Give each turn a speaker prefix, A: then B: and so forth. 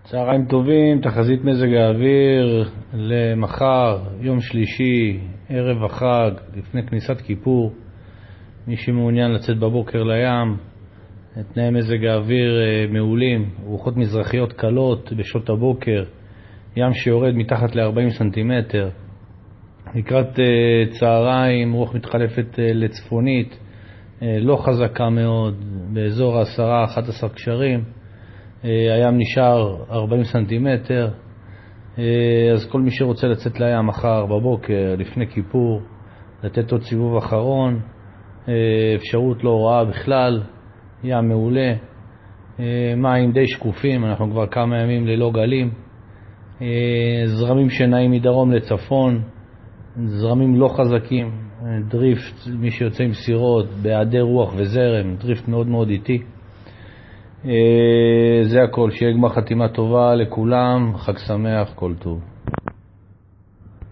A: צהריים טובים, תחזית מזג האוויר למחר, יום שלישי, ערב החג, לפני כניסת כיפור. מי שמעוניין לצאת בבוקר לים, תנאי מזג האוויר מעולים, רוחות מזרחיות קלות בשעות הבוקר, ים שיורד מתחת ל-40 סנטימטר. לקראת צהריים רוח מתחלפת לצפונית, לא חזקה מאוד, באזור 10-11 קשרים. הים נשאר 40 סנטימטר, אז כל מי שרוצה לצאת לים מחר בבוקר לפני כיפור, לתת עוד סיבוב אחרון, אפשרות לא רעה בכלל, ים מעולה, מים די שקופים, אנחנו כבר כמה ימים ללא גלים, זרמים שנעים מדרום לצפון, זרמים לא חזקים, דריפט, מי שיוצא עם סירות בהיעדר רוח וזרם, דריפט מאוד מאוד איטי. זה הכל, שיהיה גמר חתימה טובה לכולם, חג שמח, כל טוב.